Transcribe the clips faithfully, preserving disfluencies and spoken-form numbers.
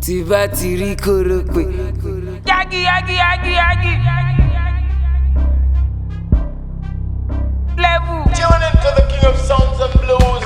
tí bá ti rí kórópè. Yagi, yagi, yagi, yagi. Level. Tune into the king of sounds and blues.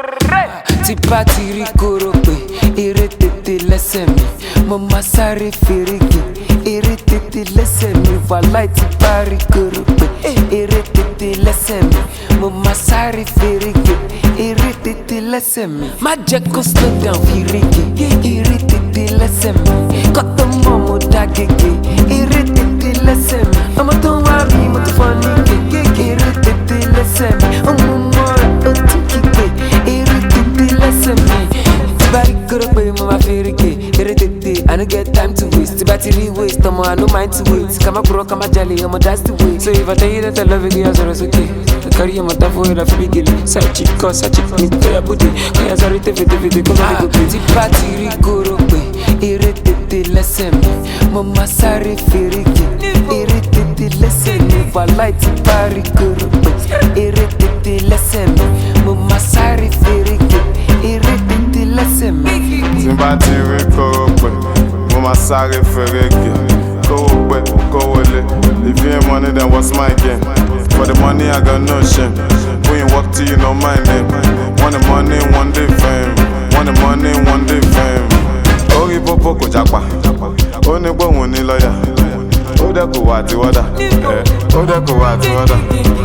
Tí bá ti rí kórópè, eré tètè lẹ́sẹ̀ mi. Mo máa sáré fèrègè, eré tètè lẹ́sẹ̀ mi. Wàláì tí bá rí kórópè, eré tètè lẹ́sẹ̀ mi. Mo máa sáré fèrègè, eré tètè lẹ́sẹ̀ mi. Má jẹ́ kó slow down fèrègè, eré tètè lẹ́sẹ̀ mi. Kọ́tọ́ mọ́ mo dá gègé, eré tètè lẹ́sẹ̀ mi. Ọmọ tó ń wá mi, mo ti fọ́ ní gègé, eré tètè lẹ́sẹ̀ mi. Ọmọ mọ́ra ó tún kígbe, eré tètè lẹ́sẹ̀ mi. Tí bá rí kórópè, mo máa fèrègè, eré tètè, I no get time to waste. Tí bá ti rí waste, ọmọ I no mind to wait. Ká má kúrò, ká má jalè, ọmọ that's the way. So if I tell you that I love you, girl, sọ̀rọ̀ sókè. Carry your mother for it, I feel gilly. Side chick, cause side chick, me to your booty. Kaya sorry, te fete fete, come on, go play. Tí bá ti rí kórópè, eré tètè lẹ́sẹ̀ mi. Mo máa sáré fèrègè, eré tètè lẹ́sẹ̀ mi. Wàláì tí bá rí kórópè, eré tètè lẹ́sẹ̀ mi. Mo máa sáré fèrègè, eré tètè lẹ́sẹ̀ mi. Tí bá ti rí kórópè, mo máa sáré fèrègè. Kówó pé, kówó lé. If you ain't money, then what's my game? For the money, I got no shame. When you walk till you know my name. Want the money, one day fame. Want the money, one day fame. Orí pópó kò jápa, ó ní gbóhùn ní lọ́yà. Ó dẹ̀ kò wá àti wọ́dà, ó dẹ̀ kò wá àti wọ́dà.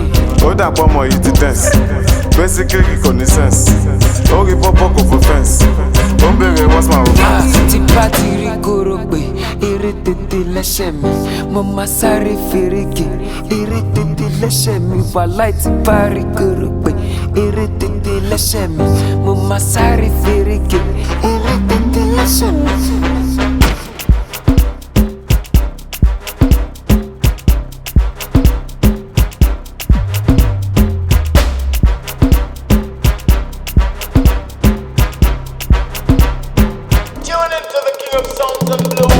Ó dàpọ̀ mọ̀ yìí ti tense, basically kò ní sense. Orí pópó kò fò fence, ó ń bèrè what's my romance. Tí bá ti rí kórópè, eré tètè lẹ́sẹ̀ mi. Mo máa sáré fèrègè, eré tètè lẹ́sẹ̀ mi. Wàláì tí bá rí kórópè, eré tètè lẹ́sẹ̀ mi. Mo máa sáré fèrègè, eré tètè lẹ́sẹ̀ mi. Tune into the king of sounds and blues.